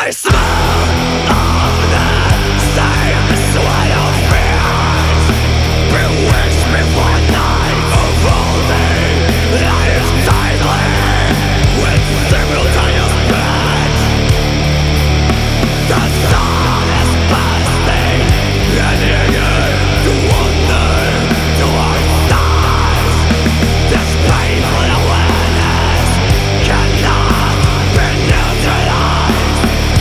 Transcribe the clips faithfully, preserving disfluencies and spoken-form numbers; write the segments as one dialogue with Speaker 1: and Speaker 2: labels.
Speaker 1: I smell of the same sweat of fears. Bewitch me for night of holding life tightly with simultaneous pitch. The sun is bursting and eager to wander to our stars. This painful awareness cannot be neutralized.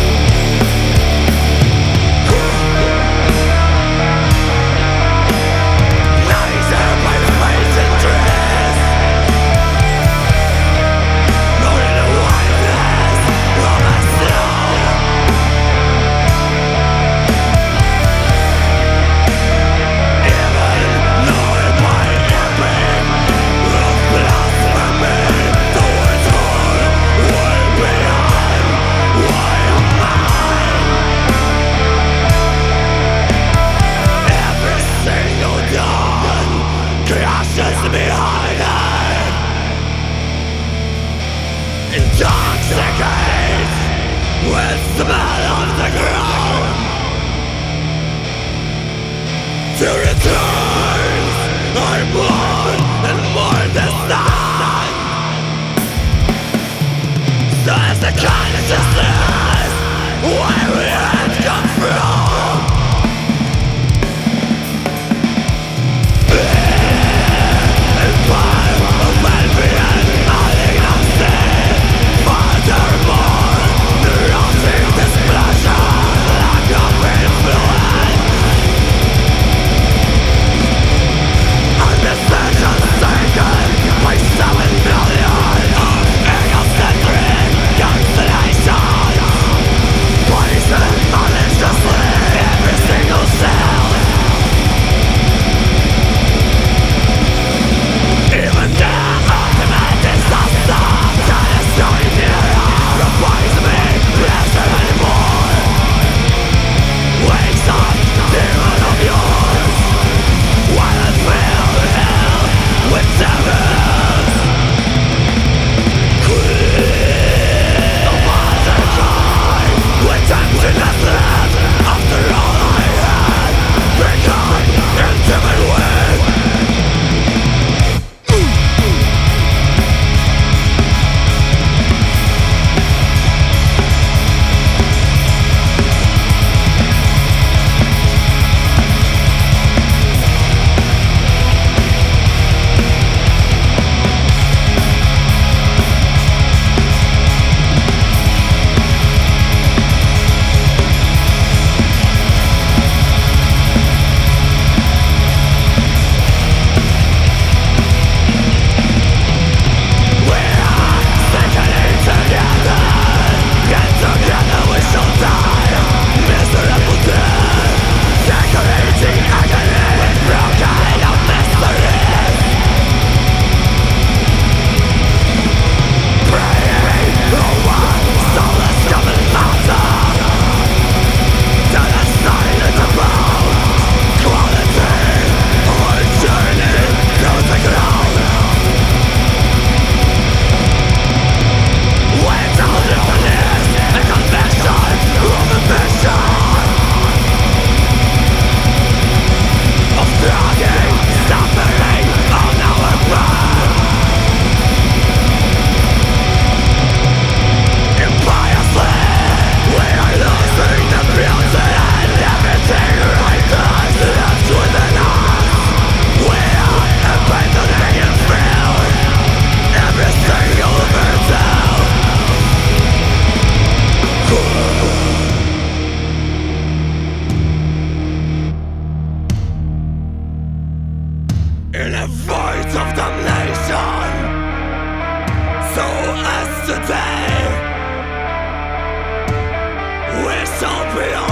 Speaker 1: Neither my face and dress, nor in the whiteness of the snow. Even though it might be of blasphemy towards her way beyond why am I? Every single dawn crashes behind her, intoxicates with smell of the ground. To return, I'm more and more distant. So as the consciousness where we had come from. And part of envy and malignancy, furthermore, neurosing displeasure, lack of influence. A decision taken by seven billion of egocentric constellations, poison maliciously every single cell. Even the ultimate disaster that is going nearer reminds me less anymore. Wakes up, demon of yours, while I feel hell with devils. The mother cry with emptiness left after all I had become intimate with. In a void of damnation, so as today we shall be